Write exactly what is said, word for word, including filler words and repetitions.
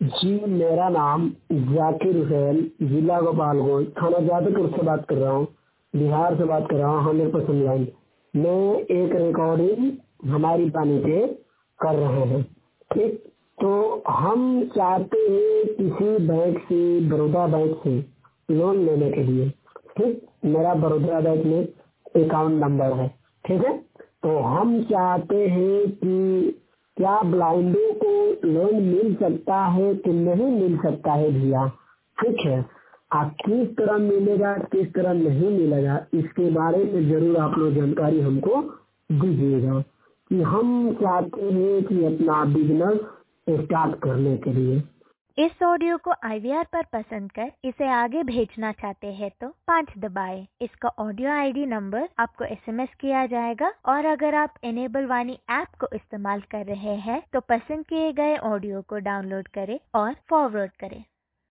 जी, मेरा नाम जाकिर हुसैन, जिला गोपालगंज, थाना जादूपुर से बात कर रहा हूँ, बिहार से बात कर रहा हूँ, हंड्रेड परसेंट लाइन। मैं एक रिकॉर्डिंग हमारी पानी पे कर रहे हैं, ठीक। तो हम चाहते हैं किसी बैंक से, बड़ौदा बैंक से लोन लेने के लिए, ठीक। मेरा बड़ौदा बैंक में अकाउंट नंबर है, ठीक है। तो हम चाहते हैं कि क्या ब्लाइंडों को लोन मिल सकता है कि नहीं मिल सकता है भैया, ठीक है। आप किस तरह मिलेगा, किस तरह नहीं मिलेगा, इसके बारे में जरूर आप लोग जानकारी हमको दीजिएगा, कि हम चाहते हैं कि अपना बिजनेस स्टार्ट करने के लिए। इस ऑडियो को आई वी आर पर पसंद कर इसे आगे भेजना चाहते हैं तो पाँच दबाएं। इसका ऑडियो आई डी नंबर आपको एस एम एस किया जाएगा और अगर आप इनेबल वाणी ऐप को इस्तेमाल कर रहे हैं तो पसंद किए गए ऑडियो को डाउनलोड करें और फॉरवर्ड करें।